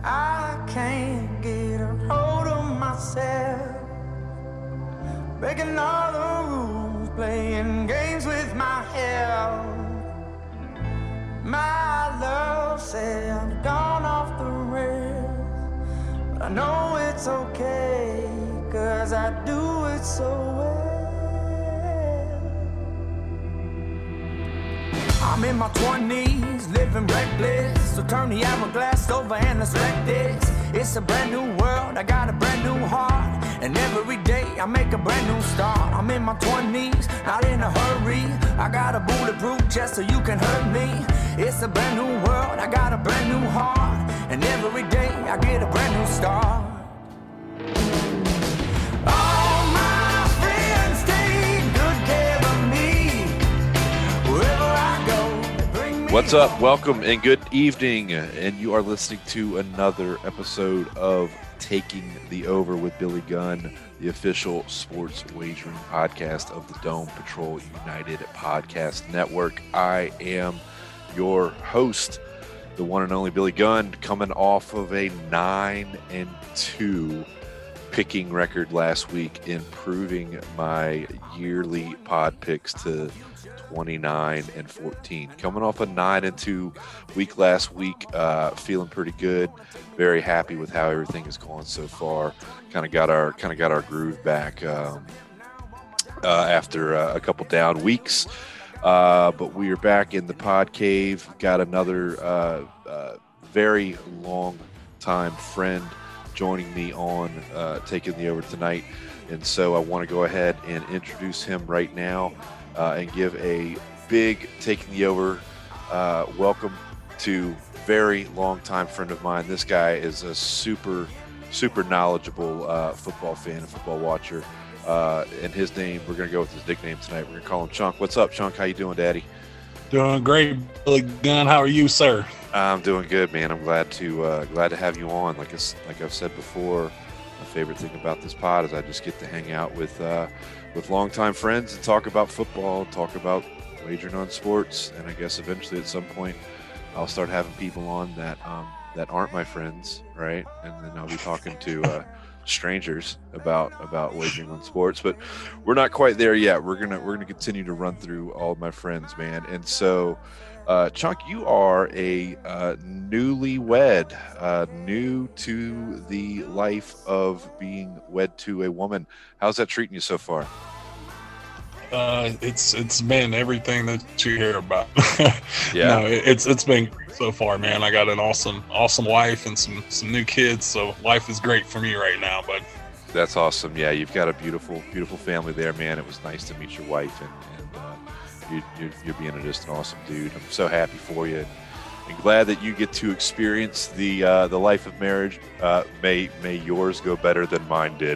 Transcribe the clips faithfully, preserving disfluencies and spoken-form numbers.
I can't get a hold of myself, breaking all the rules, playing games with my health. My love said I've gone off the rails, but I know it's okay, cause I do it so well. I'm in my twenties, living reckless, so turn the hourglass over and let's wreck this. It's a brand new world, I got a brand new heart, and every day I make a brand new start. I'm in my twenties, not in a hurry, I got a bulletproof chest so you can hurt me. It's a brand new world, I got a brand new heart, and every day I get a brand new start. All my friends take good care of me, wherever I go, they bring me What's up? home. Welcome and good evening, and you are listening to another episode of Taking the Over with Billy Gunn, the official sports wagering podcast of the Dome Patrol United Podcast Network. I am your host, the one and only Billy Gunn, coming off of a nine and two picking record last week, improving my yearly pod picks to twenty-nine and fourteen. Coming off a nine and two week last week, uh, feeling pretty good. Very happy with how everything has gone so far. Kind of got our kind of got our groove back um, uh, after uh, a couple down weeks. Uh, but we are back in the pod cave. Got another uh, uh, very long time friend joining me on uh, Taking the Over tonight. And so I want to go ahead and introduce him right now uh, and give a big Taking the Over uh, welcome to very long time friend of mine. This guy is a super, super knowledgeable uh, football fan and football watcher. Uh, and his name, we're going to go with his nickname tonight. We're going to call him Chunk. What's up, Chunk? How you doing, Daddy? Doing great, Billy Gunn. How are you, sir? I'm doing good, man. I'm glad to uh, glad to have you on. Like I, like I've said before, my favorite thing about this pod is I just get to hang out with uh, with longtime friends and talk about football, talk about wagering on sports, and I guess eventually at some point I'll start having people on that um, that aren't my friends, right? And then I'll be talking to uh, strangers about about wagering on sports, but we're not quite there yet. We're gonna we're gonna continue to run through all of my friends, man. And so uh Chunk, you are a uh newlywed, uh new to the life of being wed to a woman. How's that treating you so far? Uh, it's it's been everything that you hear about. Yeah. No, it, it's it's been great so far, man. I got an awesome awesome wife and some some new kids, so life is great for me right now. But That's awesome. Yeah, you've got a beautiful beautiful family there, man. It was nice to meet your wife, and, and uh you, you're, you're being just an awesome dude. I'm so happy for you, and, and glad that you get to experience the uh, the life of marriage. Uh, may may yours go better than mine did.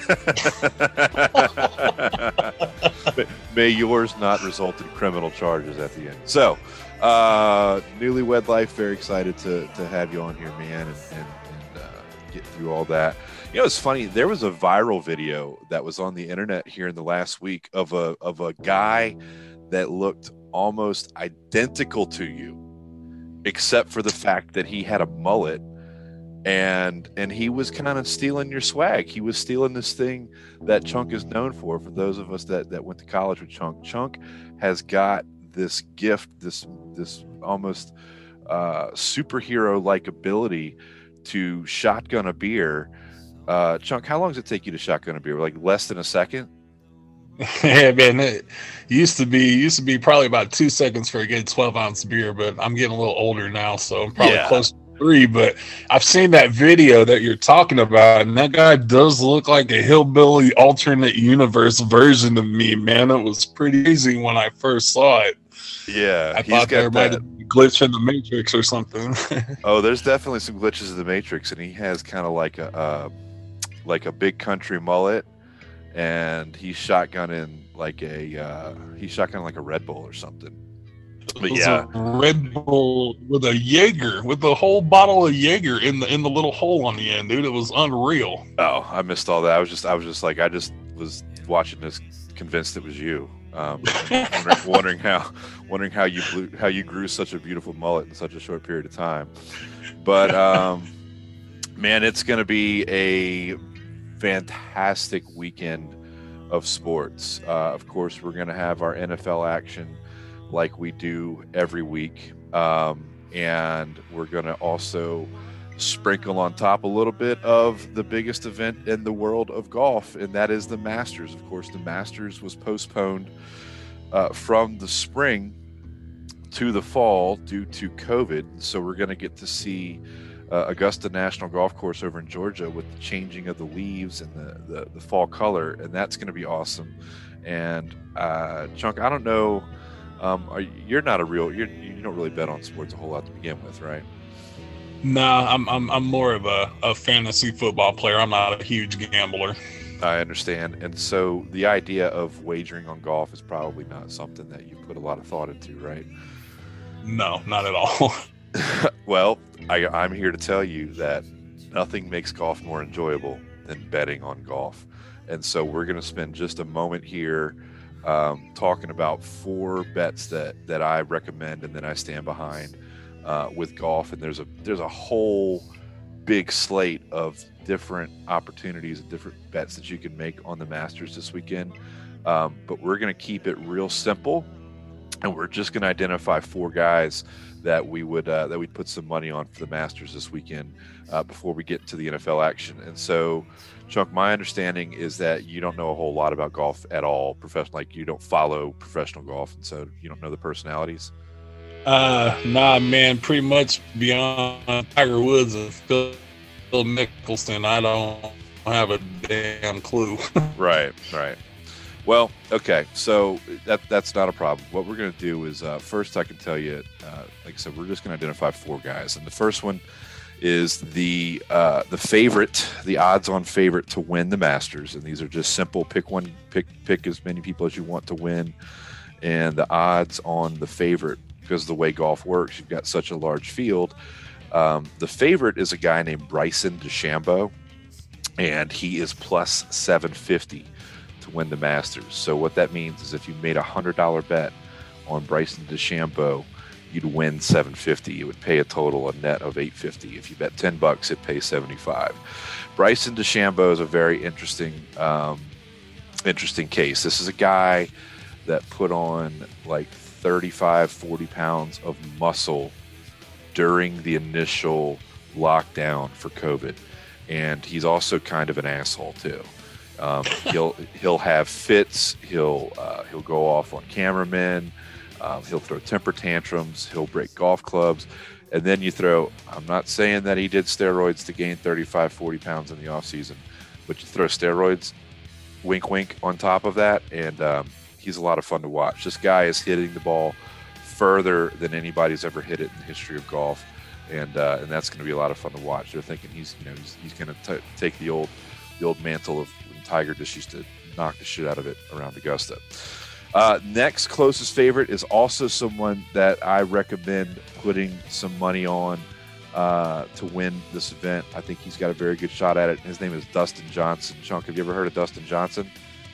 May yours not result in criminal charges at the end. So, uh, newlywed life. Very excited to to have you on here, man, and, and, and uh, get through all that. You know, it's funny. There was a viral video that was on the internet here in the last week of a of a guy that looked almost identical to you, except for the fact that he had a mullet, and and he was kind of stealing your swag. He was stealing this thing that Chunk is known for. For those of us that that went to college with Chunk, Chunk has got this gift, this this almost uh, superhero-like ability to shotgun a beer. Uh, Chunk, how long does it take you to shotgun a beer? Like less than a second? yeah, man, it used to be used to be probably about two seconds for a good twelve ounce beer, but I'm getting a little older now, so I'm probably Yeah. close to three. But I've seen that video that you're talking about, and that guy does look like a hillbilly alternate universe version of me, man. It was pretty easy when I first saw it. Yeah, I he's thought there got might that. have been a glitch in the Matrix or something. Oh, there's definitely some glitches in the Matrix, and he has kind of like a uh, like a big country mullet, and he's shotgunning like a uh, he's shotgunning like a Red Bull or something. But It was yeah, a Red Bull with a Jaeger, with the whole bottle of Jaeger in the in the little hole on the end, dude. It was unreal. oh, I missed all that. I was just I was just like I just was watching this, convinced it was you. Um, wondering, wondering how wondering how you blew, how you grew such a beautiful mullet in such a short period of time. But um, Man, it's going to be a fantastic weekend of sports. Uh, of course, we're going to have our N F L action like we do every week. Um, and we're going to also sprinkle on top a little bit of the biggest event in the world of golf, and that is the Masters. Of course, the Masters was postponed uh, from the spring to the fall due to COVID. So we're going to get to see uh, Augusta National Golf Course over in Georgia with the changing of the leaves and the, the, the fall color, and that's going to be awesome. And uh, Chunk, I don't know, um, are, you're not a real, you're, you don't really bet on sports a whole lot to begin with, right? Nah, I'm I'm I'm more of a, a fantasy football player. I'm not a huge gambler. I understand. And so the idea of wagering on golf is probably not something that you put a lot of thought into, right? No, not at all. Well, I, I'm here to tell you that nothing makes golf more enjoyable than betting on golf. And so we're going to spend just a moment here um, talking about four bets that, that I recommend and then I stand behind uh, with golf. And there's a there's a whole big slate of different opportunities and different bets that you can make on the Masters this weekend. Um, but we're going to keep it real simple. And we're just going to identify four guys that we would uh, that we'd put some money on for the Masters this weekend uh, before we get to the N F L action. And so, Chuck, my understanding is that you don't know a whole lot about golf at all, professional. Like you don't follow professional golf, and so you don't know the personalities. Uh, nah, man. Pretty much beyond Tiger Woods and Phil Mickelson, I don't have a damn clue. Right, right. Well, okay, so that that's not a problem. What we're going to do is uh, first I can tell you, uh, like I said, we're just going to identify four guys. And the first one is the uh, the favorite, the odds-on favorite to win the Masters. And these are just simple, pick one, pick pick as many people as you want to win. And the odds on the favorite, because of the way golf works, you've got such a large field. Um, the favorite is a guy named Bryson DeChambeau, and he is plus seven fifty. Win the Masters. So what that means is if you made a hundred dollar bet on Bryson DeChambeau, you'd win seven fifty. It would pay a total, a net of eight fifty. If you bet ten bucks, it pays seventy-five. Bryson DeChambeau is a very interesting, um, interesting case. This is a guy that put on like thirty-five, forty pounds of muscle during the initial lockdown for COVID, and he's also kind of an asshole too. Um, he'll he'll have fits. He'll uh, he'll go off on cameramen. Um, he'll throw temper tantrums. He'll break golf clubs, and then you throw. I'm not saying that he did steroids to gain thirty-five, forty pounds in the off season, but you throw steroids, wink, wink, on top of that, and um, he's a lot of fun to watch. This guy is hitting the ball further than anybody's ever hit it in the history of golf, and uh, and that's going to be a lot of fun to watch. They're thinking he's you know he's, he's going to take the old the old mantle of Tiger just used to knock the shit out of it around Augusta. Uh, next closest favorite is also someone that I recommend putting some money on uh, to win this event. I think he's got a very good shot at it. His name is Dustin Johnson. Chunk, have you ever heard of Dustin Johnson?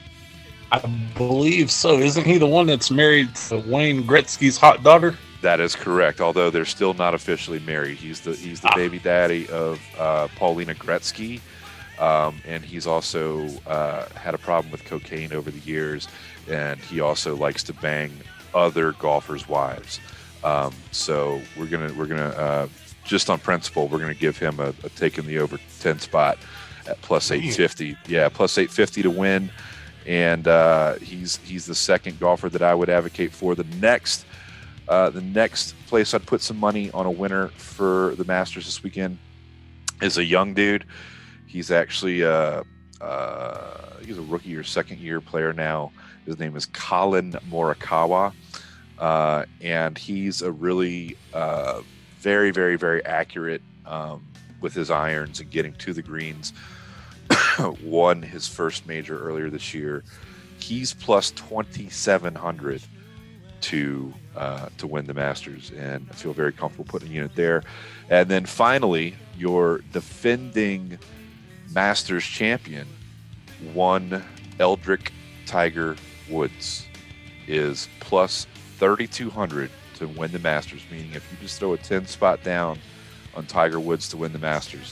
I believe so. Isn't he the one that's married to Wayne Gretzky's hot daughter? That is correct. Although they're still not officially married. He's the he's the ah. baby daddy of uh, Paulina Gretzky. Um, and he's also uh, had a problem with cocaine over the years, and he also likes to bang other golfers' wives. Um, so we're gonna we're gonna uh, just on principle we're gonna give him a, a taking the over ten spot at plus eight fifty. Yeah, plus eight fifty to win, and uh, he's he's the second golfer that I would advocate for. The next uh, the next place I'd put some money on a winner for the Masters this weekend is a young dude. He's actually uh, uh, he's a rookie or second year player now. His name is Colin Morikawa, uh, and he's a really uh, very, very, very accurate um, with his irons and getting to the greens. Won his first major earlier this year. He's plus twenty-seven hundred to uh, to win the Masters, and I feel very comfortable putting a unit there. And then finally, your defending Masters champion, one Eldrick Tiger Woods, is plus thirty-two hundred to win the Masters, meaning if you just throw a ten spot down on Tiger Woods to win the Masters,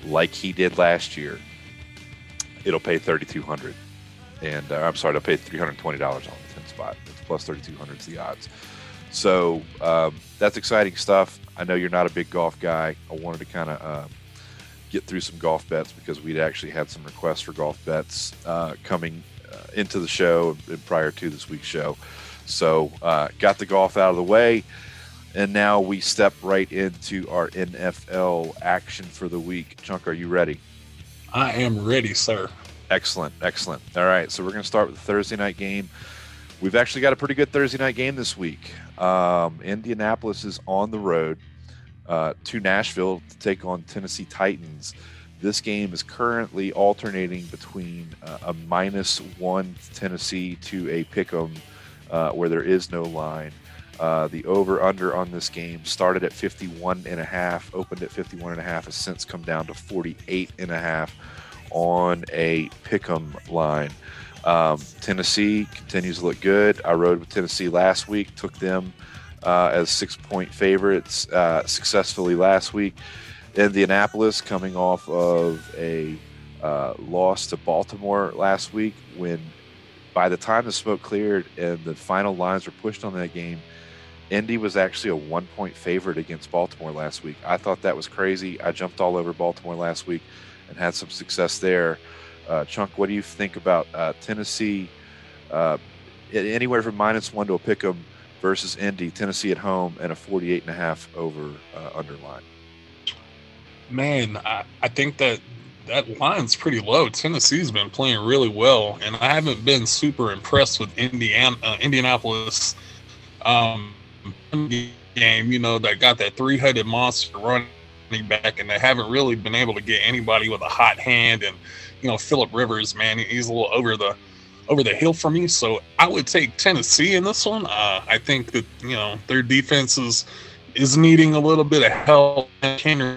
like he did last year, it'll pay thirty-two hundred dollars. And uh, I'm sorry, it'll pay three hundred twenty dollars on the ten spot. It's plus thirty-two hundred is the odds. So um, that's exciting stuff. I know you're not a big golf guy. I wanted to kind of uh, get through some golf bets because we'd actually had some requests for golf bets uh, coming uh, into the show and prior to this week's show. So uh, got the golf out of the way. And now we step right into our N F L action for the week. Chunk, are you ready? I am ready, sir. Excellent, excellent. All right, so we're going to start with the Thursday night game. We've actually got a pretty good Thursday night game this week. Um, Indianapolis is on the road uh, to Nashville to take on Tennessee Titans. This game is currently alternating between uh, a minus one Tennessee to a pick'em uh, where there is no line. Uh, the over-under on this game started at fifty-one and a half, opened at fifty-one and a half, has since come down to forty-eight and a half on a pick'em line. Um, Tennessee continues to look good. I rode with Tennessee last week, took them uh, as six-point favorites uh, successfully last week. Indianapolis coming off of a uh, loss to Baltimore last week when by the time the smoke cleared and the final lines were pushed on that game, Indy was actually a one-point favorite against Baltimore last week. I thought that was crazy. I jumped all over Baltimore last week and had some success there. Uh, Chunk, what do you think about uh, Tennessee uh, anywhere from minus one to a pick'em versus Indy, Tennessee at home, and a forty-eight and a half over uh, underline? Man, I, I think that that line's pretty low. Tennessee's been playing really well, and I haven't been super impressed with Indiana, uh, Indianapolis. Um, game, you know, that got that three-headed monster running back, and they haven't really been able to get anybody with a hot hand. And you know, Phillip Rivers, man, he's a little over the over the hill for me. So I would take Tennessee in this one. Uh, I think that you know their defense is is needing a little bit of help. And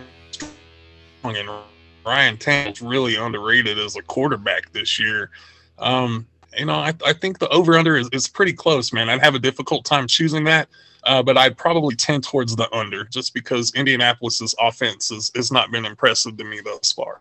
Ryan Tannehill's really underrated as a quarterback this year. Um, you know, I, I think the over-under is, is pretty close, man. I'd have a difficult time choosing that, uh, but I'd probably tend towards the under just because Indianapolis's offense has, has not been impressive to me thus far.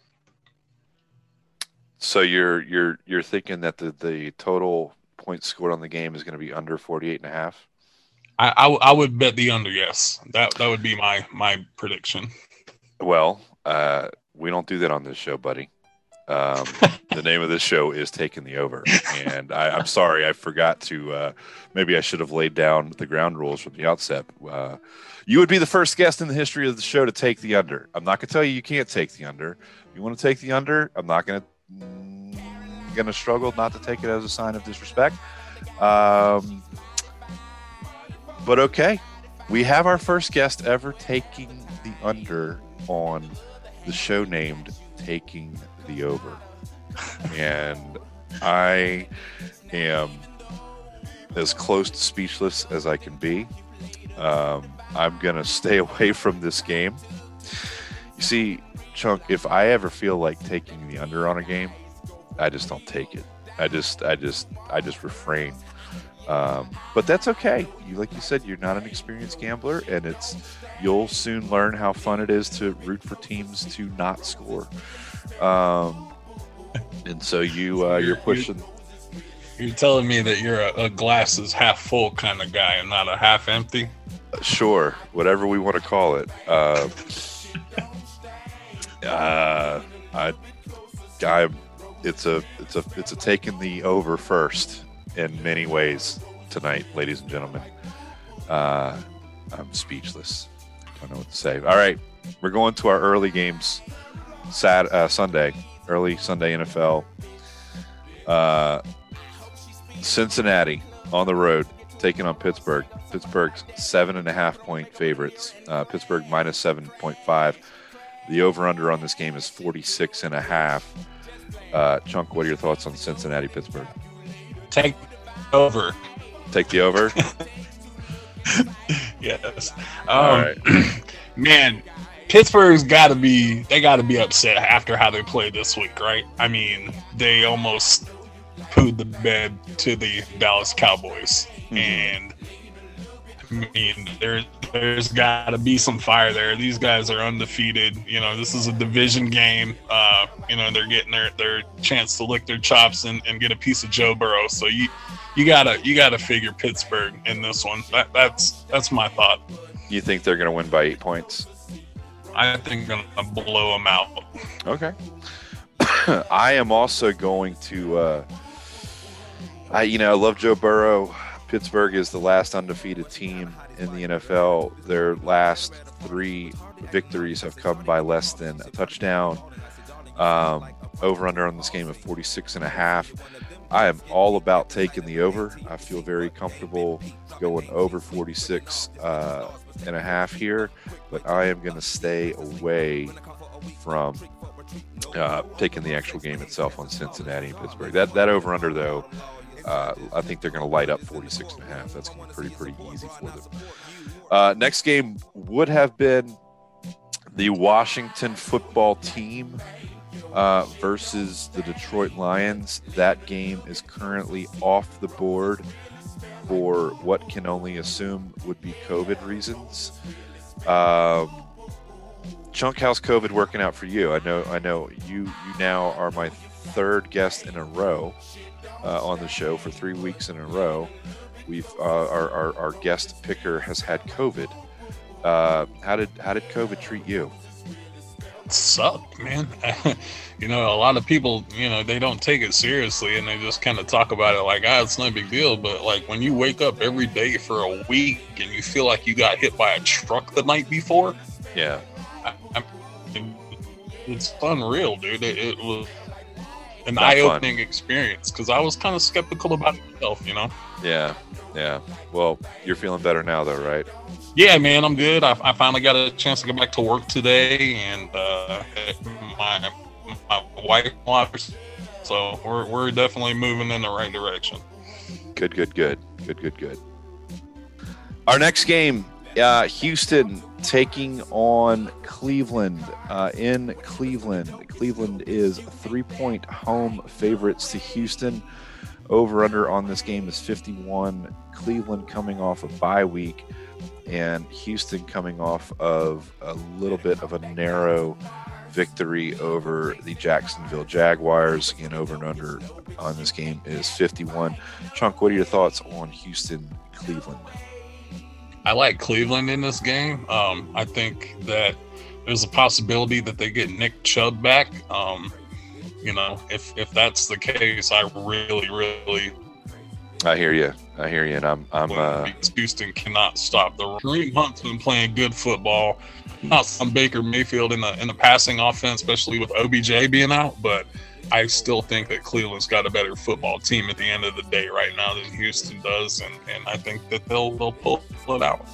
So you're you're you're thinking that the, the total points scored on the game is going to be under forty-eight and a half? I, I, I would bet the under, yes. That that would be my my prediction. Well, uh, we don't do that on this show, buddy. Um, the name of this show is Taking the Over. And I, I'm sorry, I forgot to uh, – maybe I should have laid down the ground rules from the outset. Uh, you would be the first guest in the history of the show to take the under. I'm not going to tell you you can't take the under. If you want to take the under, I'm not going to going to struggle not to take it as a sign of disrespect. Um, but okay, we have our first guest ever taking the under on the show named Taking the Over. And I am as close to speechless as I can be. Um, I'm going to stay away from this game. You see, Chunk, if I ever feel like taking the under on a game, I just don't take it. I just, I just, I just refrain. Um, but that's okay. You, like you said, you're not an experienced gambler, and it's you'll soon learn how fun it is to root for teams to not score. Um, and so you, uh, you're pushing. You're telling me that you're a, a glass is half full kind of guy and not a half empty? Sure, whatever we want to call it. Uh, uh, I, I, it's a, it's a, it's a taking the over first in many ways tonight, ladies and gentlemen. Uh, I'm speechless. I don't know what to say. All right, we're going to our early games. Sat uh, Sunday, early Sunday N F L. Uh, Cincinnati on the road taking on Pittsburgh. Pittsburgh's seven and a half point favorites. Uh, Pittsburgh minus seven point five. The over/under on this game is forty-six and a half. Uh, Chunk, what are your thoughts on Cincinnati Pittsburgh? Take over. Take the over. Yes. Um, All right, man. Pittsburgh's got to be, they got to be upset after how they played this week, right? I mean, they almost pooed the bed to the Dallas Cowboys. Mm-hmm. And, I mean, there, there's got to be some fire there. These guys are undefeated. You know, this is a division game. Uh, you know, they're getting their, their chance to lick their chops and, and get a piece of Joe Burrow. So you you gotta you gotta figure Pittsburgh in this one. That that's that's my thought. You think they're going to win by eight points? I think I'm gonna blow them out. Okay. I am also going to. Uh, I you know I love Joe Burrow. Pittsburgh is the last undefeated team in the N F L. Their last three victories have come by less than a touchdown. Um, over under on this game of forty-six and a half. I am all about taking the over. I feel very comfortable going over forty-six uh, and a half here, but I am going to stay away from uh, taking the actual game itself on Cincinnati and Pittsburgh. That that over under though, uh, I think they're going to light up forty-six and a half. That's going to be pretty pretty easy for them. Uh, next game would have been the Washington football team uh, versus the Detroit Lions. That game is currently off the board for what can only assume would be COVID reasons. Um, Chunk, how's COVID working out for you? I know, I know you. You now are my third guest in a row uh, on the show for three weeks in a row. We've uh, our, our our guest picker has had COVID. Uh, how did how did COVID treat you? It sucked, man. You know, a lot of people, you know, they don't take it seriously and they just kind of talk about it like, ah, it's no big deal. But like when you wake up every day for a week and you feel like you got hit by a truck the night before, yeah, I, I, it's unreal, dude. It, it was an Not eye-opening fun. experience because I was kind of skeptical about it myself, you know. Yeah, yeah. Well, you're feeling better now, though, right? Yeah, man, I'm good. I, I finally got a chance to go back to work today, and uh, my my wife watched, so we're we're definitely moving in the right direction. Good, good, good, good, good, good. Our next game, uh, Houston taking on Cleveland uh, in Cleveland. Cleveland is three-point home favorites to Houston. Over-under on this game is fifty-one. Cleveland coming off a bye week, and Houston coming off of a little bit of a narrow victory over the Jacksonville Jaguars. Again, over and under on this game is fifty-one. Chunk, what are your thoughts on Houston, Cleveland? I like Cleveland in this game. Um, I think that there's a possibility that they get Nick Chubb back. Um, you know, if if that's the case, I really, really. I hear you. I hear you, and I'm. I'm. Uh... Houston cannot stop the Kareem Hunt's been playing good football. Not some Baker Mayfield in the in the passing offense, especially with O B J being out. But I still think that Cleveland's got a better football team at the end of the day right now than Houston does, and, and I think that they'll they'll pull it out.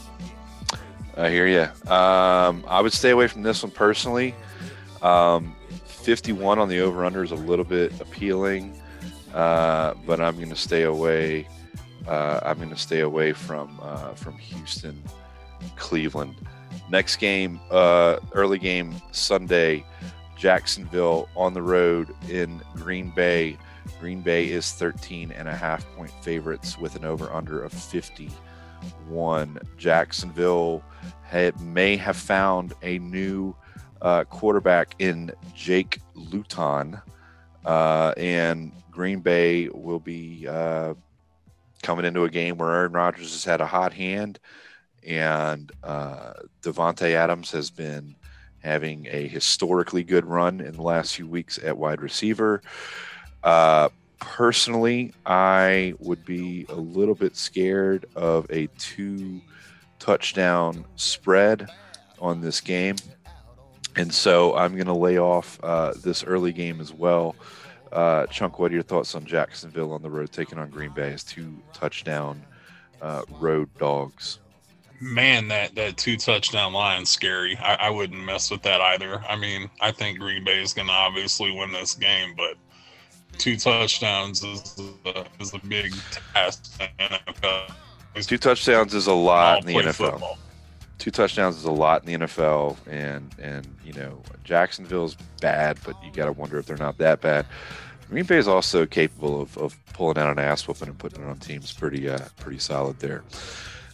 I hear you. Um, I would stay away from this one personally. Um, fifty-one on the over/under is a little bit appealing, uh, but I'm going to stay away. Uh, I'm going to stay away from uh, from Houston, Cleveland. Next game, uh, early game Sunday, Jacksonville on the road in Green Bay. Green Bay is thirteen and a half point favorites with an over/under of fifty-one. Jacksonville had, may have found a new uh, quarterback in Jake Luton, uh, and Green Bay will be uh, coming into a game where Aaron Rodgers has had a hot hand, and uh, Devontae Adams has been having a historically good run in the last few weeks at wide receiver. Uh, personally, I would be a little bit scared of a two touchdown spread on this game. And so I'm going to lay off uh, this early game as well. Uh, Chunk, what are your thoughts on Jacksonville on the road taking on Green Bay as two touchdown uh, road dogs? Man, that, that two touchdown line's scary. I, I wouldn't mess with that either. I mean, I think Green Bay is going to obviously win this game, but two touchdowns is a, is a big task in the N F L. Two touchdowns is a lot in the play N F L. football. Two touchdowns is a lot in the N F L, and and you know Jacksonville's bad, but you got to wonder if they're not that bad. Green Bay is also capable of, of pulling out an ass whooping and putting it on teams pretty uh, pretty solid there.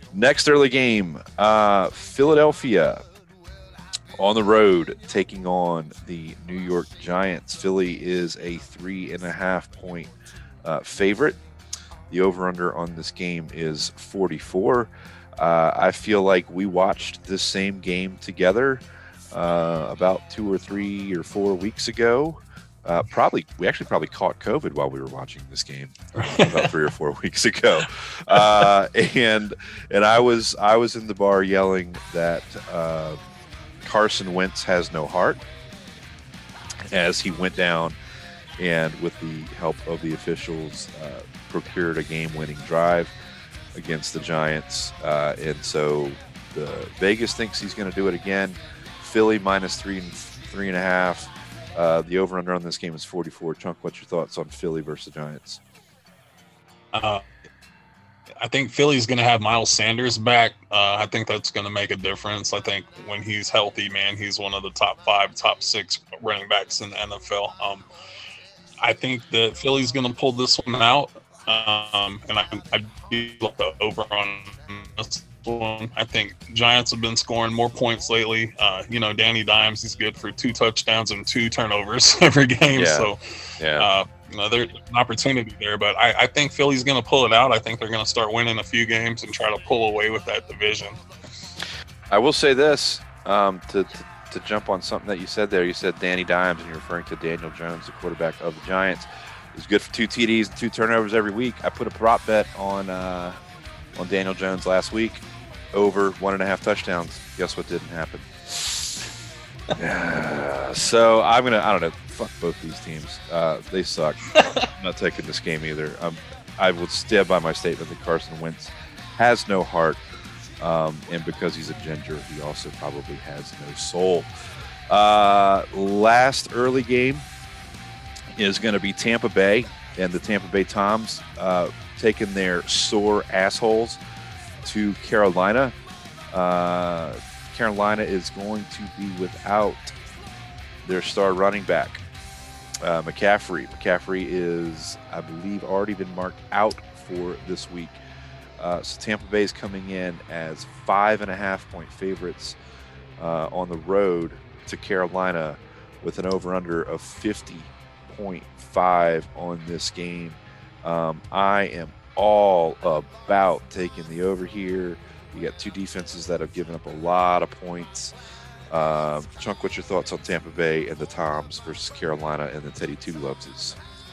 Next early game, uh, Philadelphia on the road taking on the New York Giants. Philly is a three and a half point uh, favorite. The over-under on this game is forty-four. Uh, I feel like we watched this same game together uh, about two or three or four weeks ago. Uh, probably, we actually probably caught COVID while we were watching this game about three or four weeks ago, uh, and and I was I was in the bar yelling that uh, Carson Wentz has no heart as he went down and with the help of the officials uh, procured a game-winning drive against the Giants, uh, and so the Vegas thinks he's going to do it again. Philly minus three and three and a half. Uh, the over-under on this game is forty-four. Chunk, what's your thoughts on Philly versus the Giants? Uh, I think Philly's going to have Miles Sanders back. Uh, I think that's going to make a difference. I think when he's healthy, man, he's one of the top five, top six running backs in the N F L. Um, I think that Philly's going to pull this one out, um, and I, I do like the over on this one. I think Giants have been scoring more points lately. Uh, you know, Danny Dimes, he's good for two touchdowns and two turnovers every game. Yeah. So, yeah. Uh, you know, there's an opportunity there. But I, I think Philly's going to pull it out. I think they're going to start winning a few games and try to pull away with that division. I will say this, um, to, to to jump on something that you said there. You said Danny Dimes, and you're referring to Daniel Jones, the quarterback of the Giants. He's good for two T Ds and two turnovers every week. I put a prop bet on uh, on Daniel Jones last week. Over one and a half touchdowns. Guess what didn't happen? Yeah. So I'm gonna. I don't know. Fuck both these teams. Uh, they suck. I'm not taking this game either. Um, I will stand by my statement that Carson Wentz has no heart, um, and because he's a ginger, he also probably has no soul. Uh, last early game is going to be Tampa Bay and the Tampa Bay Toms uh, taking their sore assholes to Carolina. Uh, Carolina is going to be without their star running back, uh, McCaffrey. McCaffrey is, I believe, already been marked out for this week. Uh, so Tampa Bay is coming in as five and a half point favorites uh, on the road to Carolina with an over-under of fifty point five on this game. Um, I am all about taking the over here. You got two defenses that have given up a lot of points. Uh, Chunk, what's your thoughts on Tampa Bay and the Toms versus Carolina and the Teddy Two Gloveses?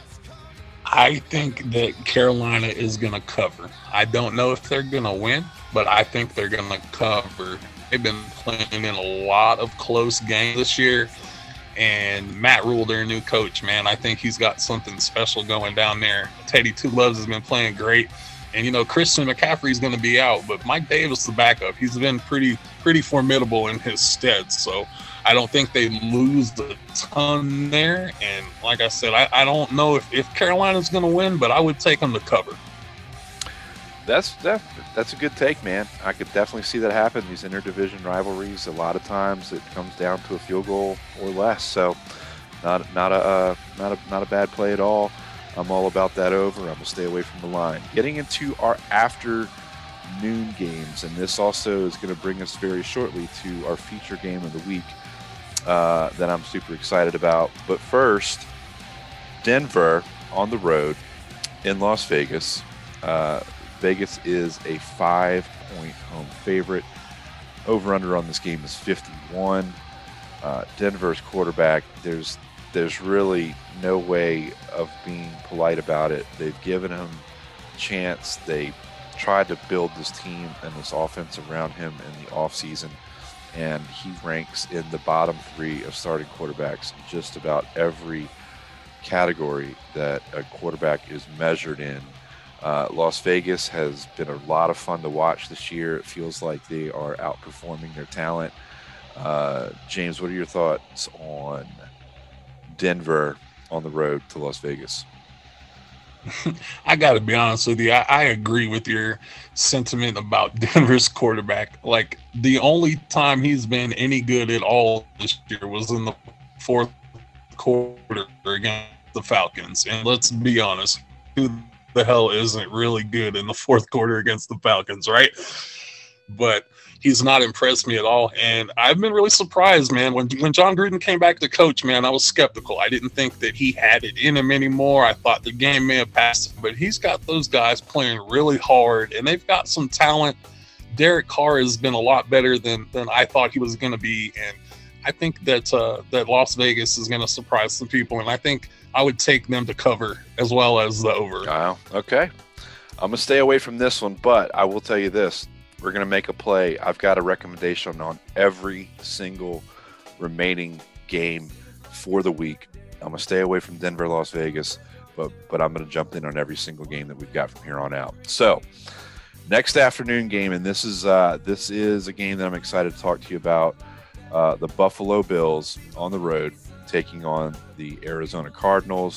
I think that Carolina is going to cover. I don't know if they're going to win, but I think they're going to cover. They've been playing in a lot of close games this year. And Matt Rule, their new coach, man, I think he's got something special going down there. Teddy Two Gloves has been playing great. And, you know, Christian McCaffrey's going to be out, but Mike Davis, the backup, he's been pretty pretty formidable in his stead. So I don't think they lose a ton there. And like I said, I, I don't know if, if Carolina's going to win, but I would take them to cover. That's that, that's a good take, man. I could definitely see that happen. These interdivision rivalries, a lot of times it comes down to a field goal or less. So, not not a uh, not a not a bad play at all. I'm all about that over. I'm gonna stay away from the line. Getting into our afternoon games, and this also is going to bring us very shortly to our feature game of the week uh, that I'm super excited about. But first, Denver on the road in Las Vegas. Uh, Vegas is a five-point home favorite. Over-under on this game is fifty-one. Uh, Denver's quarterback, there's there's really no way of being polite about it. They've given him a chance. They tried to build this team and this offense around him in the offseason, and he ranks in the bottom three of starting quarterbacks in just about every category that a quarterback is measured in. Uh, Las Vegas has been a lot of fun to watch this year. It feels like they are outperforming their talent. Uh, James, what are your thoughts on Denver on the road to Las Vegas? I got to be honest with you. I, I agree with your sentiment about Denver's quarterback. Like, the only time he's been any good at all this year was in the fourth quarter against the Falcons. And let's be honest, who the hell isn't really good in the fourth quarter against the Falcons, right? but he's not impressed me at all. And I've been really surprised, man. When when John Gruden came back to coach, man, I was skeptical. I didn't think that he had it in him anymore. I thought the game may have passed him, but he's got those guys playing really hard, and they've got some talent. Derek Carr has been a lot better than than I thought he was going to be, and I think that uh, that Las Vegas is going to surprise some people, and I think I would take them to cover as well as the over. Wow. Okay. I'm going to stay away from this one, but I will tell you this. We're going to make a play. I've got a recommendation on every single remaining game for the week. I'm going to stay away from Denver, Las Vegas, but but I'm going to jump in on every single game that we've got from here on out. So, next afternoon game, and this is uh, this is a game that I'm excited to talk to you about. Uh, the Buffalo Bills on the road taking on the Arizona Cardinals.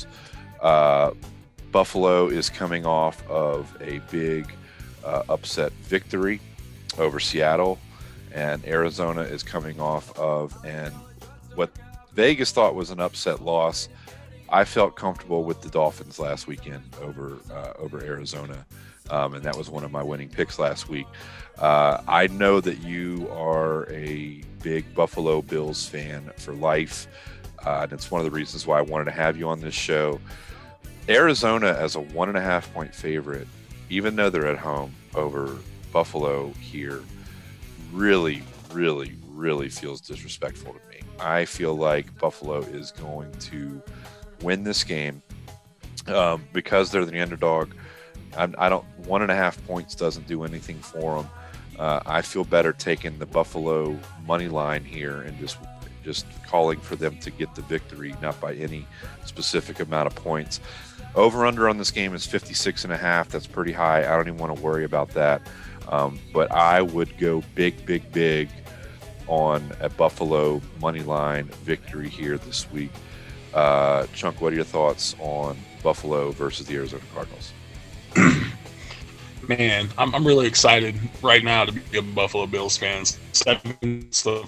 Uh, Buffalo is coming off of a big uh, upset victory over Seattle, and Arizona is coming off of and what Vegas thought was an upset loss. I felt comfortable with the Dolphins last weekend over uh, over Arizona, um, and that was one of my winning picks last week. Uh, I know that you are a big Buffalo Bills fan for life, uh, and it's one of the reasons why I wanted to have you on this show. Arizona as a one and a half point favorite, even though they're at home over Buffalo here, really, really, really feels disrespectful to me. I feel like Buffalo is going to win this game um, because they're the underdog. I'm, I don't. One and a half points doesn't do anything for them. Uh, I feel better taking the Buffalo money line here and just just calling for them to get the victory, not by any specific amount of points. Over under on this game is fifty-six and a half. That's pretty high. I don't even want to worry about that. Um, but I would go big, big, big on a Buffalo money line victory here this week. Uh, Chunk, what are your thoughts on Buffalo versus the Arizona Cardinals? Man, I'm, I'm really excited right now to be a Buffalo Bills fan. It's the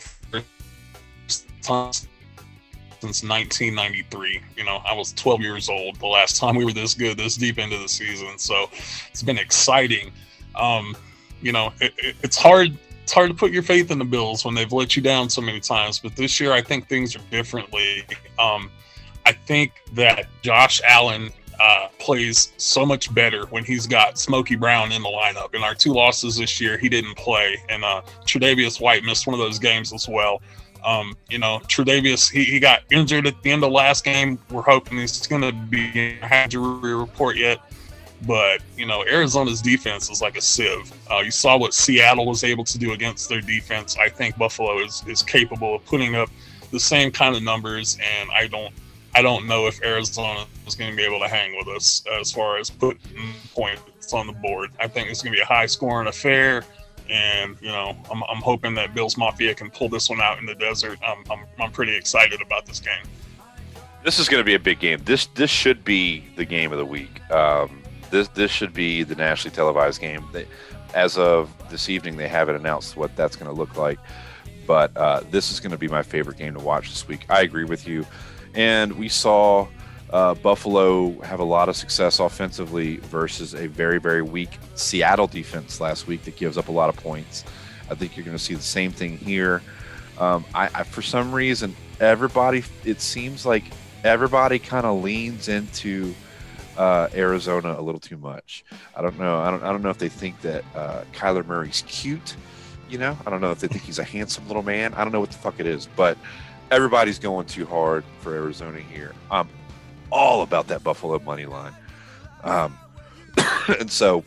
first time since nineteen ninety-three. You know, I was twelve years old the last time we were this good, this deep into the season. So it's been exciting. Um, you know, it, it, it's hard. It's hard to put your faith in the Bills when they've let you down so many times. But this year, I think things are differently. Um, I think that Josh Allen uh, plays so much better when he's got Smokey Brown in the lineup. In our two losses this year, he didn't play, and uh, Tre'Davious White missed one of those games as well. Um, you know, Tre'Davious, he, he got injured at the end of last game. We're hoping he's going to be in a injury report yet. But, you know, Arizona's defense is like a sieve. Uh, you saw what Seattle was able to do against their defense. I think Buffalo is, is capable of putting up the same kind of numbers, and I don't I don't know if Arizona is going to be able to hang with us as far as putting points on the board. I think it's going to be a high-scoring affair, and, you know, I'm, I'm hoping that Bills Mafia can pull this one out in the desert. I'm, I'm, I'm pretty excited about this game. This is going to be a big game. This this should be the game of the week. Um, this this should be the nationally televised game. They, as of this evening, they haven't announced what that's going to look like, but uh, this is going to be my favorite game to watch this week. I agree with you. And we saw uh, Buffalo have a lot of success offensively versus a very, very weak Seattle defense last week that gives up a lot of points. I think you're going to see the same thing here. Um, I, I, for some reason, everybody, it seems like everybody kind of leans into uh, Arizona a little too much. I don't know. I don't. I don't know if they think that uh, Kyler Murray's cute. You know, I don't know if they think he's a handsome little man. I don't know what the fuck it is, but everybody's going too hard for Arizona here. I'm all about that Buffalo money line. Um, and so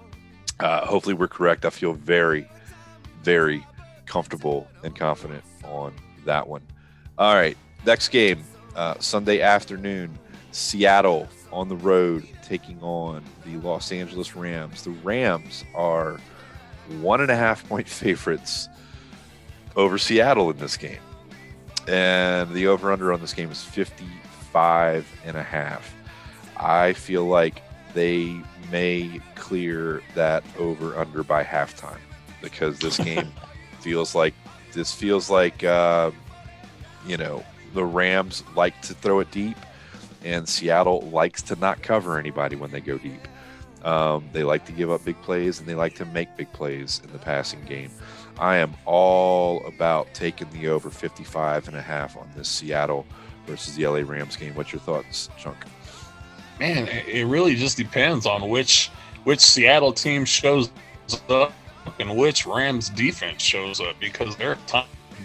uh, hopefully we're correct. I feel very, very comfortable and confident on that one. All right, next game, uh, Sunday afternoon, Seattle on the road taking on the Los Angeles Rams. The Rams are one and a half point favorites over Seattle in this game. And the over-under on this game is fifty-five and a half. I feel like they may clear that over-under by halftime because this game feels like this feels like uh, you know, the Rams like to throw it deep, and Seattle likes to not cover anybody when they go deep. Um, they like to give up big plays, and they like to make big plays in the passing game. I am all about taking the over fifty-five and a half on this Seattle versus the L A Rams game. What's your thoughts, Chunk? Man, it really just depends on which which Seattle team shows up and which Rams defense shows up, because they're top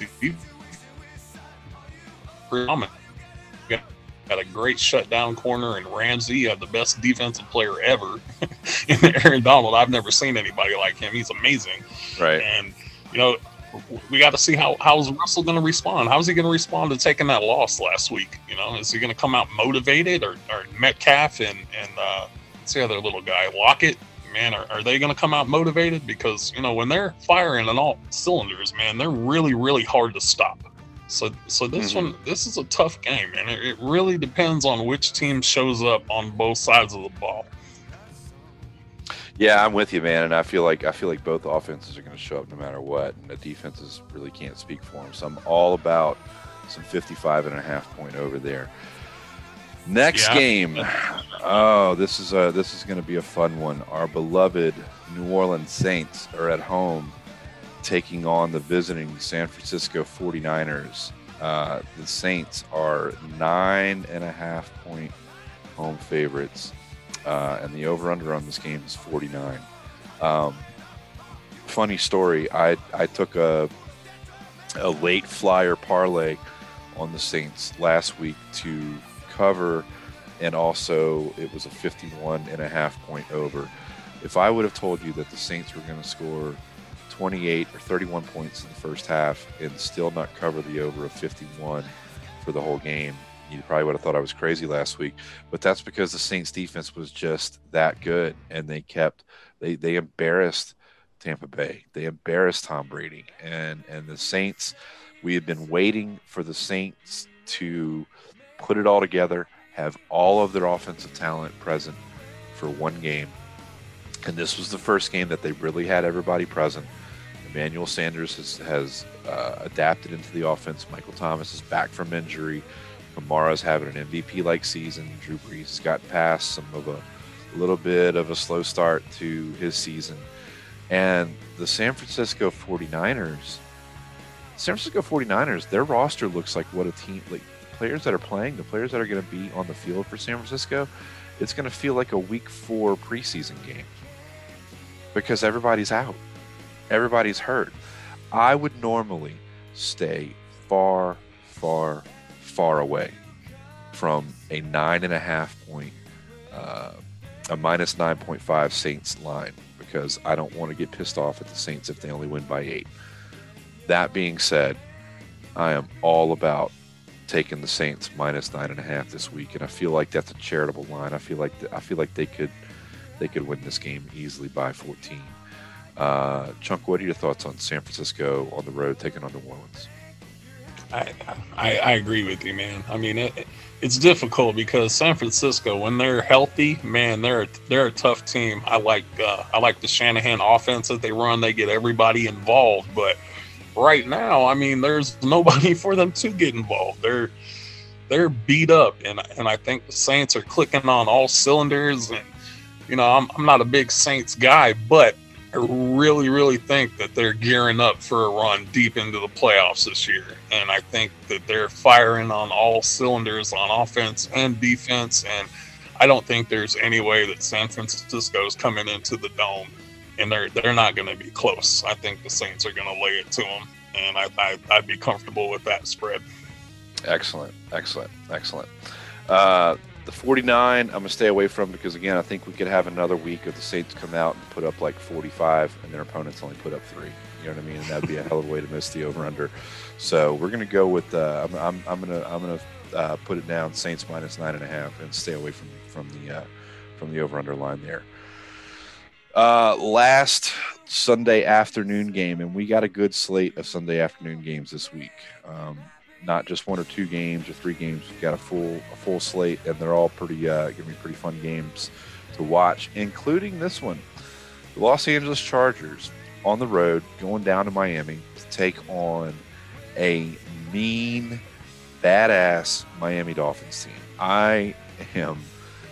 predominant. Got a great shutdown corner, and Ramsey had the best defensive player ever in Aaron Donald. I've never seen anybody like him. He's amazing. Right. And, you know, we got to see how how's Russell going to respond. How's he going to respond to taking that loss last week? You know, is he going to come out motivated, or, or Metcalf and, and uh, what's the other little guy, Lockett? Man, are, are they going to come out motivated? Because, you know, when they're firing on all cylinders, man, they're really, really hard to stop. So, so this mm-hmm. one, this is a tough game, and it, it really depends on which team shows up on both sides of the ball. Yeah, I'm with you, man, and I feel like I feel like both offenses are going to show up no matter what, and the defenses really can't speak for them. So I'm all about some fifty-five and a half point over there. Next yeah. game, oh, this is a this is going to be a fun one. Our beloved New Orleans Saints are at home, taking on the visiting San Francisco forty-niners. Uh, the Saints are nine and a half point home favorites, uh, and the over-under on this game is forty-nine. Um, funny story, I I took a a late flyer parlay on the Saints last week to cover, and also it was a fifty-one and a half point over. If I would have told you that the Saints were going to score twenty-eight or thirty-one points in the first half and still not cover the over of fifty-one for the whole game, you probably would have thought I was crazy last week. But that's because the Saints defense was just that good, and they kept they they embarrassed Tampa Bay. They embarrassed Tom Brady, and and the Saints, we had been waiting for the Saints to put it all together, have all of their offensive talent present for one game. And this was the first game that they really had everybody present. Emmanuel Sanders has, has uh, adapted into the offense. Michael Thomas is back from injury. Kamara's having an M V P-like season. Drew Brees has gotten past some of a, a little bit of a slow start to his season. And the San Francisco forty-niners, San Francisco forty-niners, their roster looks like what a team, like the players that are playing, the players that are going to be on the field for San Francisco, it's going to feel like a week four preseason game. Because everybody's out. Everybody's hurt. I would normally stay far, far, far away from a nine and a half point, uh, a minus nine point five Saints line, because I don't want to get pissed off at the Saints if they only win by eight. That being said, I am all about taking the Saints minus nine and a half this week, and I feel like that's a charitable line. I feel like th- I feel like they could. They could win this game easily by fourteen. Uh, Chunk, what are your thoughts on San Francisco on the road taking on New Orleans? I, I, I agree with you, man. I mean, it, it's difficult because San Francisco, when they're healthy, man, they're they're a tough team. I like uh, I like the Shanahan offense that they run. They get everybody involved, but right now, I mean, there's nobody for them to get involved. They're they're beat up, and and I think the Saints are clicking on all cylinders. And you know, I'm I'm not a big Saints guy, but I really, really think that they're gearing up for a run deep into the playoffs this year. And I think that they're firing on all cylinders on offense and defense. And I don't think there's any way that San Francisco is coming into the Dome and they're they're not going to be close. I think the Saints are going to lay it to them, and I, I I'd be comfortable with that spread. Excellent, excellent, excellent. Uh, The forty-nine, I'm going to stay away from because, again, I think we could have another week of the Saints come out and put up like forty-five and their opponents only put up three. You know what I mean? And that would be a hell of a way to miss the over-under. So we're going to go with uh, – I'm, I'm, I'm going to I'm gonna, uh, put it down, Saints minus nine and a half, and stay away from, from the uh, from the over-under line there. Uh, last Sunday afternoon game, and we got a good slate of Sunday afternoon games this week. Um Not just one or two games or three games. We've got a full a full slate, and they're all pretty uh, going to be pretty fun games to watch, including this one. The Los Angeles Chargers on the road going down to Miami to take on a mean, badass Miami Dolphins team. I am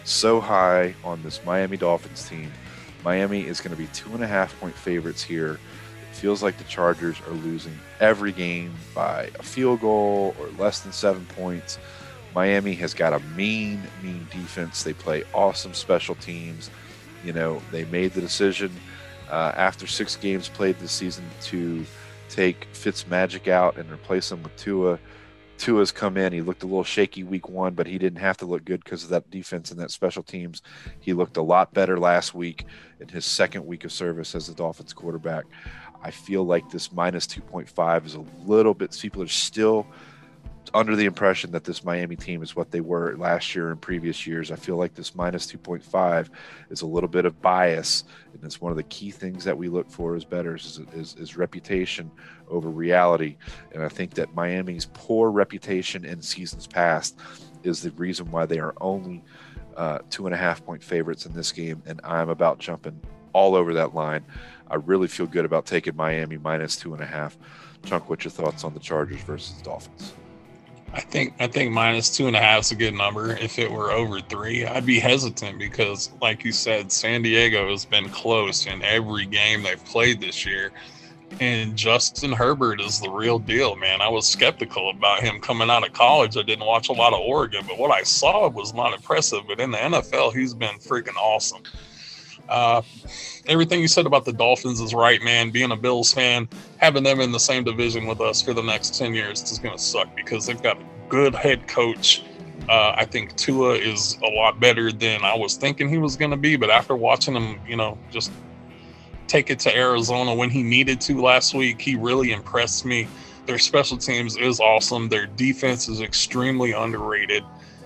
so high on this Miami Dolphins team. Miami is going to be two and a half point favorites here. It feels like the Chargers are losing every game by a field goal or less than seven points. Miami has got a mean, mean defense. They play awesome special teams. You know, they made the decision uh, after six games played this season to take Fitzmagic out and replace him with Tua. Tua's come in. He looked a little shaky week one, but he didn't have to look good because of that defense and that special teams. He looked a lot better last week in his second week of service as the Dolphins quarterback. I feel like this minus two point five is a little bit – people are still – under the impression that this Miami team is what they were last year and previous years. I feel like this minus two point five is a little bit of bias, and it's one of the key things that we look for as bettors is, is, is reputation over reality. And I think that Miami's poor reputation in seasons past is the reason why they are only uh, two and a half point favorites in this game, and I'm about jumping all over that line. I really feel good about taking Miami minus two and a half. Chunk, what's your thoughts on the Chargers versus the Dolphins? I think I think minus two and a half is a good number. If it were over three, I'd be hesitant because, like you said, San Diego has been close in every game they've played this year. And Justin Herbert is the real deal, man. I was skeptical about him coming out of college. I didn't watch a lot of Oregon, but what I saw was not impressive. But in the N F L, he's been freaking awesome. Uh, everything you said about the Dolphins is right, man. Being a Bills fan, having them in the same division with us for the next ten years is going to suck because they've got a good head coach. Uh, I think Tua is a lot better than I was thinking he was going to be, but after watching him, you know, just take it to Arizona when he needed to last week, he really impressed me. Their special teams is awesome. Their defense is extremely underrated,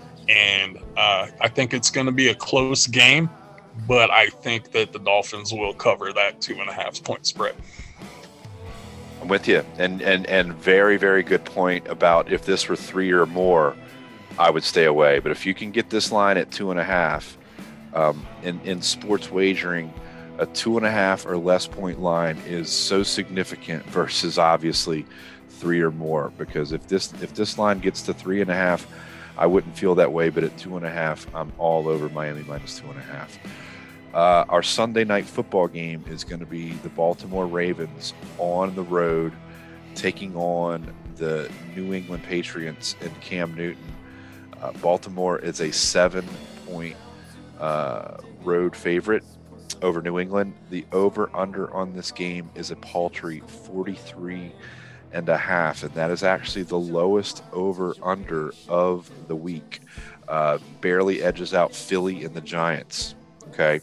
and uh, I think it's going to be a close game. But I think that the Dolphins will cover that two and a half point spread. I'm with you. And, and, and very, very good point about if this were three or more, I would stay away. But if you can get this line at two and a half, um, in, in sports wagering, a two and a half or less point line is so significant versus obviously three or more. Because if this if this line gets to three and a half, I wouldn't feel that way. But at two and a half, I'm all over Miami minus two and a half. Uh, our Sunday night football game is going to be the Baltimore Ravens on the road taking on the New England Patriots and Cam Newton. Uh, Baltimore is a seven-point uh, road favorite over New England. The over-under on this game is a paltry forty-three and a half, and that is actually the lowest over-under of the week. Uh, barely edges out Philly and the Giants. Okay,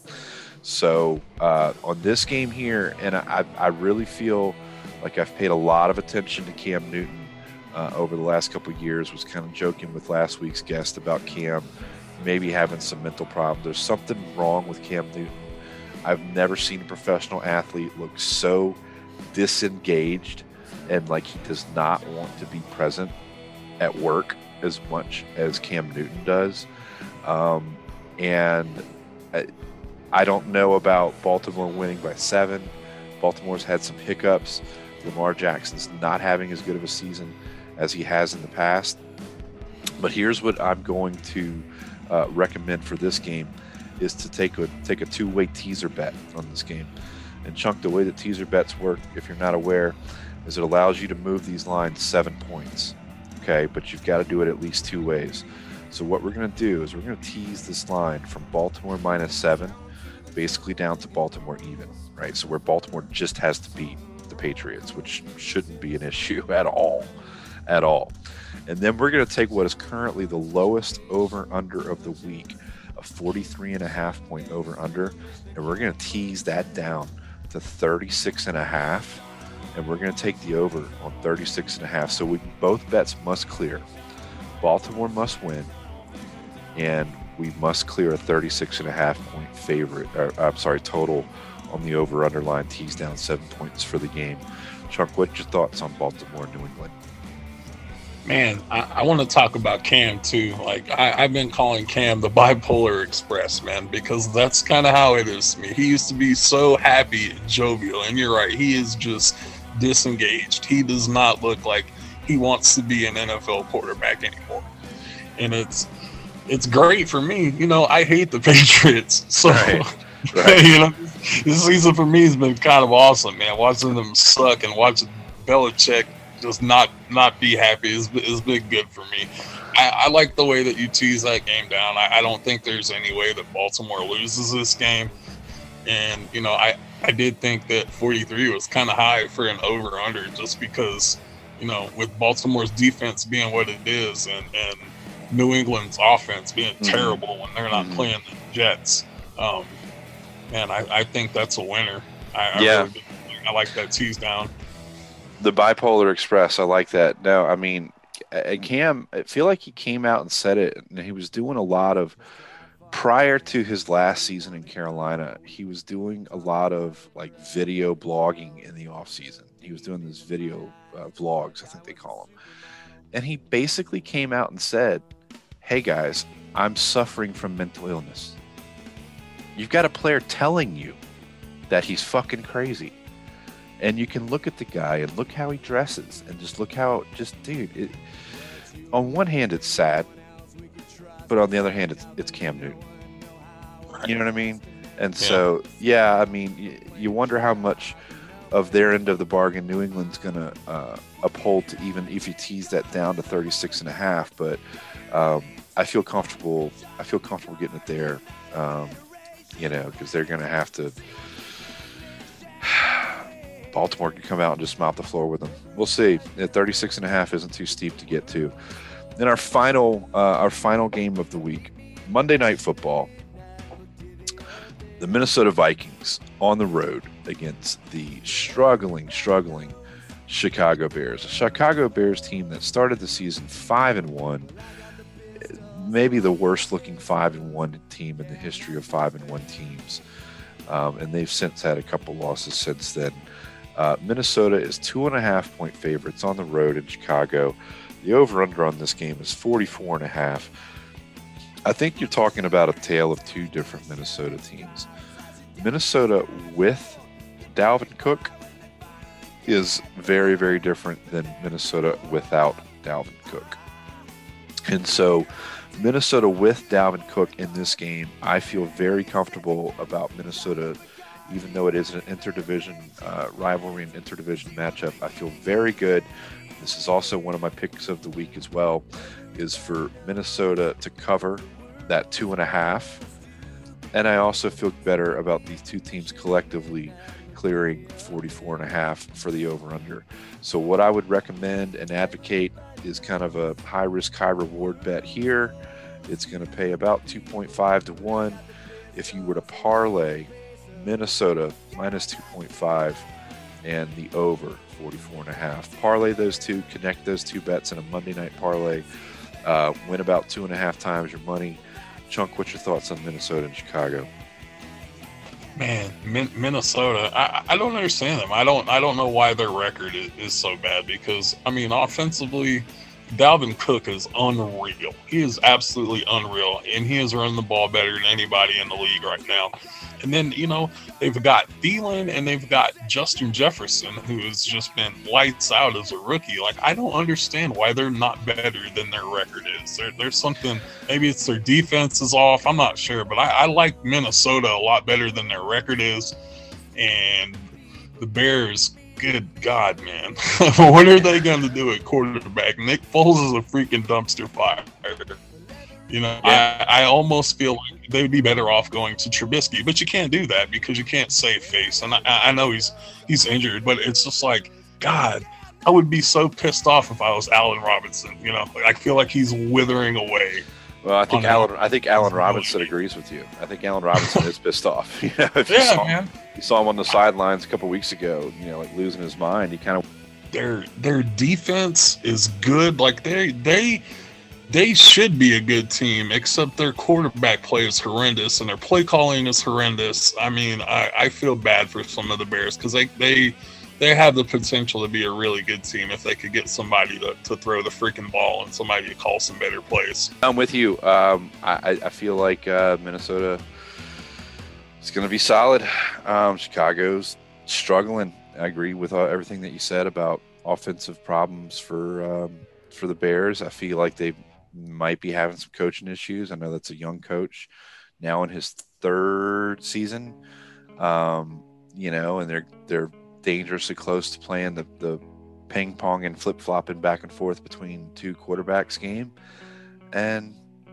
so uh, on this game here, and I, I really feel like I've paid a lot of attention to Cam Newton uh, over the last couple of years. Was kind of joking with last week's guest about Cam maybe having some mental problems. There's something wrong with Cam Newton. I've never seen a professional athlete look so disengaged and like he does not want to be present at work as much as Cam Newton does. Um, and I, I don't know about Baltimore winning by seven. Baltimore's had some hiccups. Lamar Jackson's not having as good of a season as he has in the past. But here's what I'm going to uh, recommend for this game is to take a take a two-way teaser bet on this game. And Chunk, the way that teaser bets work, if you're not aware, is it allows you to move these lines seven points. Okay, but you've got to do it at least two ways. So what we're going to do is we're going to tease this line from Baltimore minus seven, basically down to Baltimore even, right? So where Baltimore just has to beat the Patriots, which shouldn't be an issue at all, at all. And then we're going to take what is currently the lowest over-under of the week, a forty-three and a half point over-under, and we're going to tease that down to thirty-six and a half, and we're going to take the over on thirty-six and a half. So we both bets must clear. Baltimore must win, and we must clear a thirty-six and a half point favorite, or, I'm sorry, total on the over-under line, tease down seven points for the game. Chuck, what's your thoughts on Baltimore, New England? Man, I, I want to talk about Cam too. Like I, I've been calling Cam the bipolar express, man, because that's kind of how it is to me. He used to be so happy and jovial, and you're right, he is just disengaged. He does not look like he wants to be an N F L quarterback anymore. And it's it's great for me. You know, I hate the Patriots, so Right. Right. you know, this season for me has been kind of awesome, man. Watching them suck and watching Belichick just not not be happy has, has been good for me. I, I like the way that you tease that game down. I, I don't think there's any way that Baltimore loses this game. And, you know, I, I did think that forty-three was kind of high for an over-under just because, you know, with Baltimore's defense being what it is and, and New England's offense being mm-hmm. terrible when they're not mm-hmm. playing the Jets, um, man, I, I think that's a winner. I, yeah. I, really, I like that tease down. The bipolar express, I like that. No, I mean, Cam, I feel like he came out and said it, and he was doing a lot of, prior to his last season in Carolina, he was doing a lot of like video blogging in the off season. He was doing these video uh, vlogs, I think they call them. And he basically came out and said, hey guys, I'm suffering from mental illness. You've got a player telling you that he's fucking crazy. And you can look at the guy and look how he dresses and just look how, just, dude, it, on one hand, it's sad, but on the other hand, it's, it's Cam Newton. You know what I mean? And yeah. so, yeah, I mean, you, you wonder how much of their end of the bargain New England's going to uh, uphold to even if you tease that down to thirty-six and a half. But um, I feel comfortable. I feel comfortable getting it there, um, you know, because they're going to have to. Baltimore can come out and just mop the floor with them. We'll see. At thirty-six and a half isn't too steep to get to. Then our final, uh, our final game of the week, Monday Night Football. The Minnesota Vikings on the road against the struggling, struggling Chicago Bears. A Chicago Bears team that started the season five and one, maybe the worst-looking five and one team in the history of five and one teams, um, and they've since had a couple losses since then. Uh, Minnesota is two and a half point favorites on the road in Chicago. The over-under on this game is forty-four and a half. I think you're talking about a tale of two different Minnesota teams. Minnesota with Dalvin Cook is very, very different than Minnesota without Dalvin Cook. And so Minnesota with Dalvin Cook in this game, I feel very comfortable about Minnesota, even though it is an interdivision uh, rivalry and interdivision matchup. I feel very good. This is also one of my picks of the week as well, is for Minnesota to cover that two and a half. And I also feel better about these two teams collectively clearing forty-four and a half for the over-under. So what I would recommend and advocate is kind of a high-risk, high-reward bet here. It's going to pay about two point five to one. If you were to parlay Minnesota minus two point five and the over forty-four and a half, parlay those two, connect those two bets in a Monday night parlay, uh, win about two and a half times your money. Chunk, what's your thoughts on Minnesota and Chicago? Man, Min- Minnesota, I, I don't understand them. I don't I don't know why their record is, is so bad because, I mean, offensively, Dalvin Cook is unreal. He is absolutely unreal, and he is running the ball better than anybody in the league right now. And then, you know, they've got Thielen and they've got Justin Jefferson, who has just been lights out as a rookie. Like, I don't understand why they're not better than their record is. There, there's something, maybe it's their defense is off. I'm not sure, but I, I like Minnesota a lot better than their record is. And the Bears, good God, man. What are they going to do at quarterback? Nick Foles is a freaking dumpster fire. You know, yeah. I, I almost feel like they'd be better off going to Trubisky, but you can't do that because you can't save face. And I, I know he's he's injured, but it's just like, God, I would be so pissed off if I was Allen Robinson. You know, I feel like he's withering away. Well, I think Allen. I think Allen Robinson agrees with you. I think Allen Robinson is pissed off. You know, if you yeah, saw, man. You saw him on the sidelines a couple weeks ago. You know, like losing his mind. He kind of their their defense is good. Like they they. They should be a good team, except their quarterback play is horrendous and their play calling is horrendous. I mean, I, I feel bad for some of the Bears because they, they they have the potential to be a really good team if they could get somebody to, to throw the freaking ball and somebody to call some better plays. I'm with you. Um, I, I feel like uh, Minnesota is going to be solid. Um, Chicago's struggling. I agree with uh, everything that you said about offensive problems for um, for the Bears. I feel like they've might be having some coaching issues. I know that's a young coach now in his third season, um, you know, and they're they're dangerously close to playing the, the ping pong and flip flopping back and forth between two quarterbacks game. And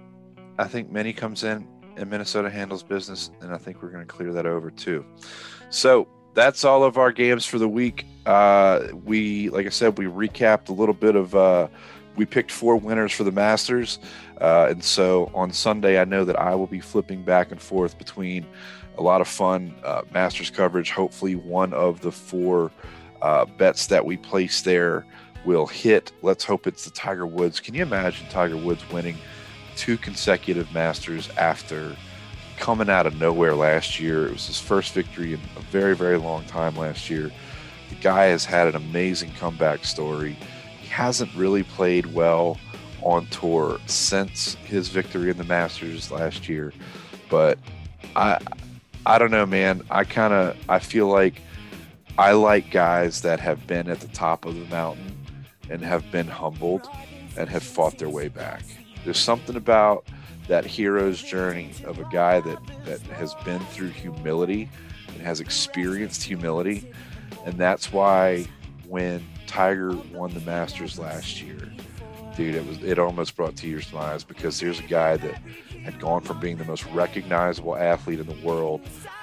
I think Minnie comes in and Minnesota handles business, and I think we're going to clear that over too. So that's all of our games for the week. Uh, we, like I said, we recapped a little bit of, uh, we picked four winners for the Masters. Uh, and so on Sunday, I know that I will be flipping back and forth between a lot of fun uh, Masters coverage. Hopefully one of the four uh, bets that we place there will hit. Let's hope it's the Tiger Woods. Can you imagine Tiger Woods winning two consecutive Masters after coming out of nowhere last year? It was his first victory in a very, very long time last year. The guy has had an amazing comeback story. He hasn't really played well on tour since his victory in the Masters last year, but I I don't know, man. I kind of I feel like I like guys that have been at the top of the mountain and have been humbled and have fought their way back. There's something about that hero's journey of a guy that, that has been through humility and has experienced humility. And that's why when Tiger won the Masters last year, dude, it was it almost brought tears to my eyes, because here's a guy that had gone from being the most recognizable athlete in the world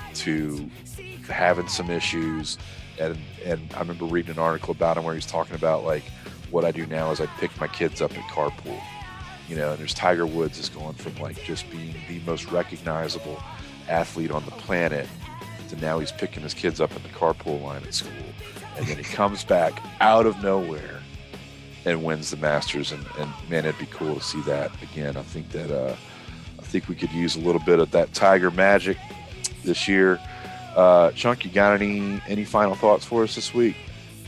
to having some issues. And, and I remember reading an article about him where he's talking about, like, what I do now is I pick my kids up at carpool. You know, and there's Tiger Woods is going from, like, just being the most recognizable athlete on the planet to now he's picking his kids up in the carpool line at school. And then he comes back out of nowhere and wins the Masters. And, and man, it'd be cool to see that again. I think that uh, I think we could use a little bit of that Tiger magic this year. Uh, Chunk, you got any any final thoughts for us this week?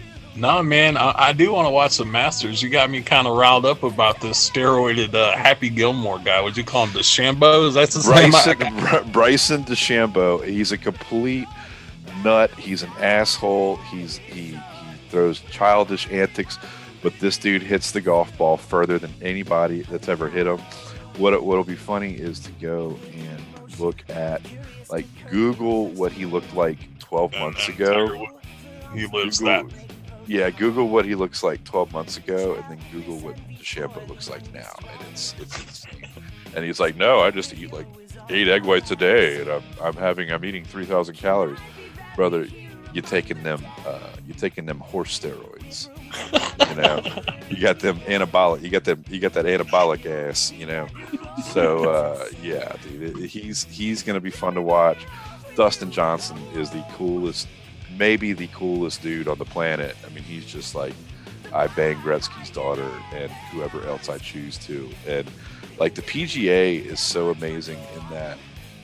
No, man, I, I do want to watch the Masters. You got me kind of riled up about this steroided uh, Happy Gilmore guy. Would you call him DeChambeau? Is that his Bryson, name? Bryson DeChambeau. He's a complete nut. He's an asshole. He's he, he throws childish antics, but this dude hits the golf ball further than anybody that's ever hit him. What what'll be funny is to go and look at, like, Google what he looked like twelve months ago. He lives Google, that. Yeah, Google what he looks like twelve months ago, and then Google what DeChambeau looks like now, and it's it's insane. And he's like, no, I just eat like eight egg whites a day, and I'm I'm having I'm eating three thousand calories, brother. You're taking them uh, you're taking them horse steroids. You know, you got them anabolic. You got them. You got that anabolic ass. You know, so uh, yeah, dude, he's he's gonna be fun to watch. Dustin Johnson is the coolest. Maybe the coolest dude on the planet. I mean, he's just like, I bang Gretzky's daughter and whoever else I choose to. And like, the P G A is so amazing in that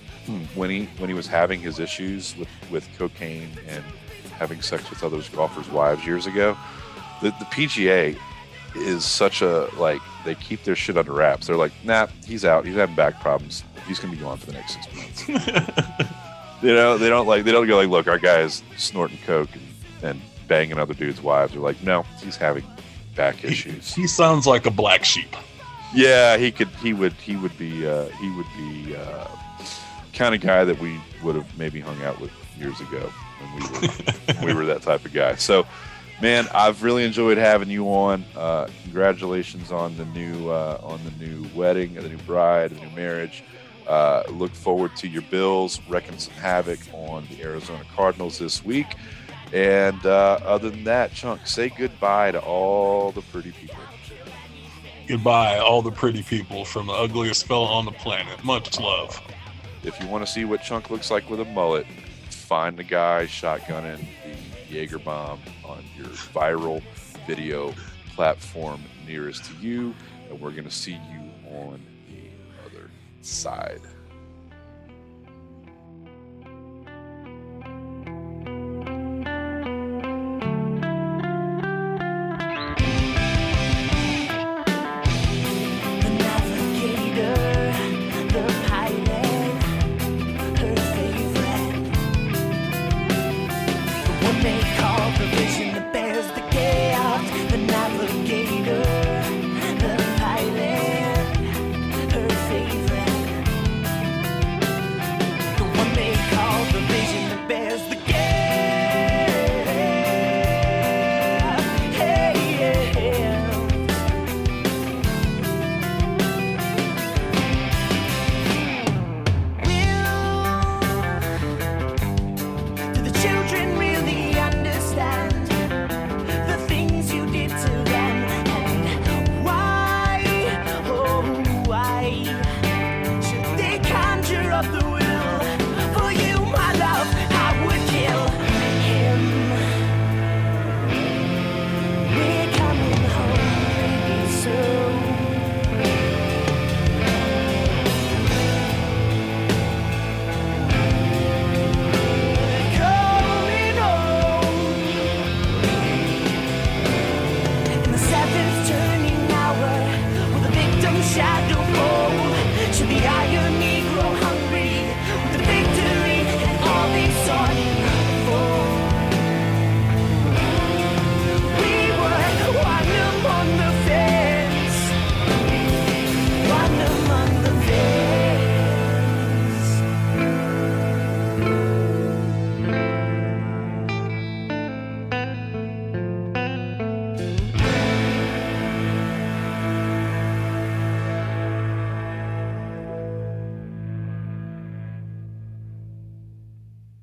when he when he was having his issues with, with cocaine and having sex with other golfers' wives years ago, the, the P G A is such a, like, they keep their shit under wraps. They're like, nah, he's out. He's having back problems. He's gonna be gone for the next six months. You know, they don't like they don't go like, look, our guy is snorting coke and, and banging other dudes' wives. They're like, no, he's having back issues. He, he sounds like a black sheep. Yeah, he could. He would. He would be. Uh, he would be uh, kind of guy that we would have maybe hung out with years ago when we were when we were that type of guy. So, man, I've really enjoyed having you on. Uh, congratulations on the new uh, on the new wedding, the new bride, the new marriage. Uh, look forward to your Bills wrecking some havoc on the Arizona Cardinals this week. And uh, other than that, Chunk, say goodbye to all the pretty people. Goodbye, all the pretty people from the ugliest fella on the planet. Much love. If you want to see what Chunk looks like with a mullet, find the guy shotgunning the Jaeger bomb on your viral video platform nearest to you. And we're going to see you on the other side.